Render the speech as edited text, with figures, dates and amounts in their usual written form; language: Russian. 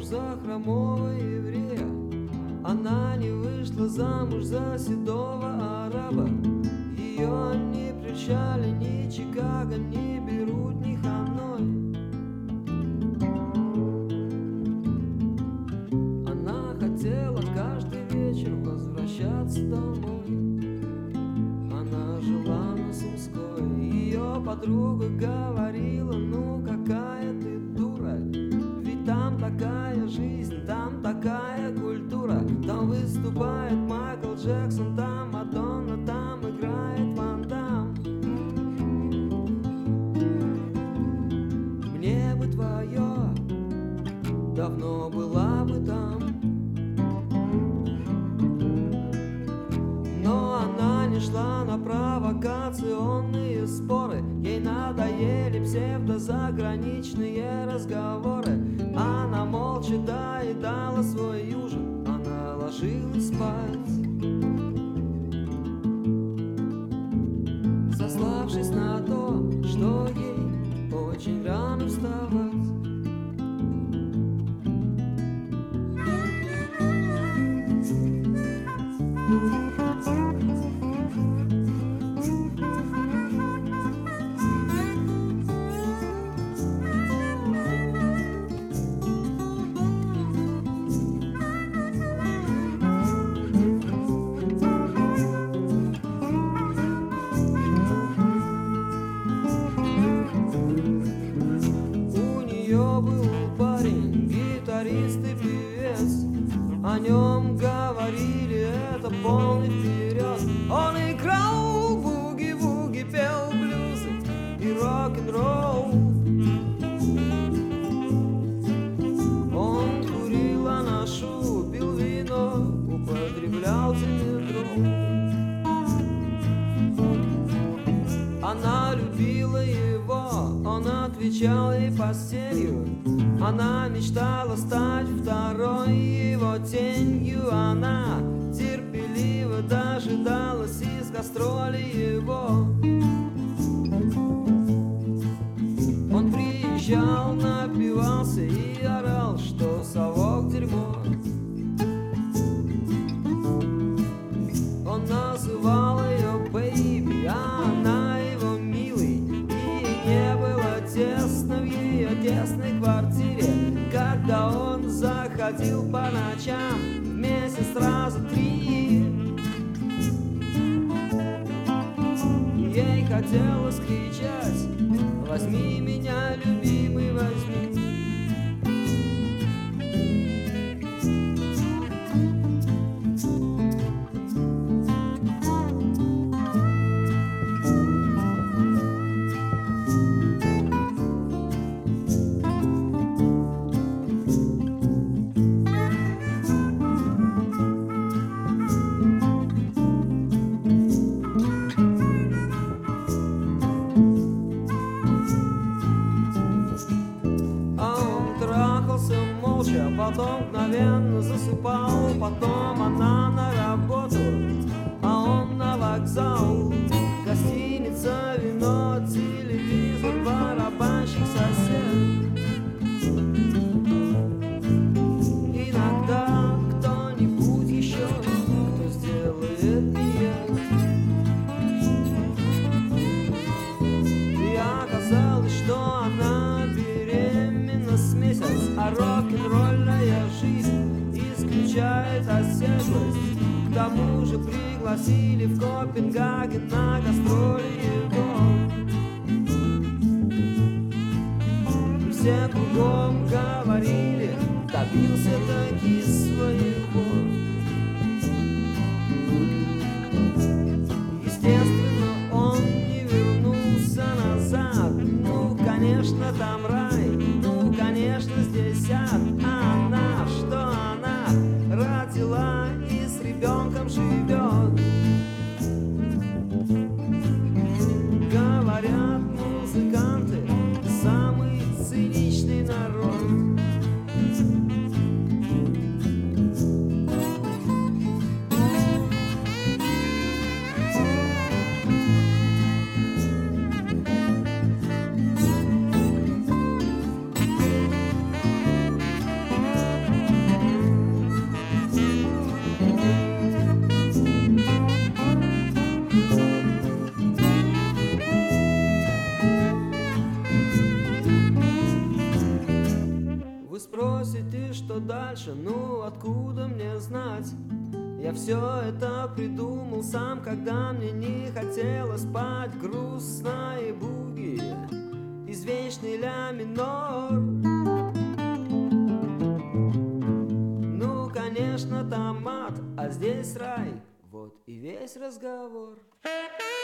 за хромого еврея. Она не вышла замуж за седого араба. Ее не прельщали ни Чикаго, ни Бейрут, ни Ханой. Она хотела каждый вечер возвращаться домой. Она жила на Сумской. Ее подруга говорила: ну какая ты дура, ведь там такая жизнь, там такая культура. Там выступает Майкл Джексон, там Мадонна, там играет Ван Дам. Мне бы твое, давно была бы там. Но она не шла на провокационные споры. Ей надоели псевдозаграничные разговоры. Она молча доедала свой ужин. Она ложилась спать, сославшись на то, что ей очень рано вставать. О нем говорили, это полный вперед. Он играл буги-вуги, пел блюзы и рок-н-ролл. Он курил анашу, пил вино, употреблял димедрол. Она любила его, он отвечал ей постелью. Она мечтала стать второй его тенью. Она терпеливо дожидалась из гастроли его. Он приезжал, напивался и орал, что совок дерьмо. Он называл ее бэйби, а она его милый. И не было тесно в ее тесной квартире, когда он заходил по ночам вместе сразу 3. Ей хотелось кричать: возьми меня, любимый, возьми. Потом мгновенно засыпал, потом она на работу, а он на вокзал. Гостиница, вино, телевизор, барабанщик, сосед. Иногда кто-нибудь еще, кто сделает минет. И оказалось, что она беременна с месяц, а рок-н-ролльная жизнь исключает оседлость. К тому же пригласили в Копенгаген на гастроли его. И все кругом говорили: добился таки своего. Естественно, он не вернулся назад. Ну, конечно, там рай, ну, конечно, здесь ад. А она, что она родила и с ребенком живет. Говорят, музыканты самый циничный народ. дальше, ну откуда мне знать? Я все это придумал сам, когда мне не хотелось спать. Грустные буги, извечный ля минор. Ну, конечно, там ад, а здесь рай. Вот и весь разговор.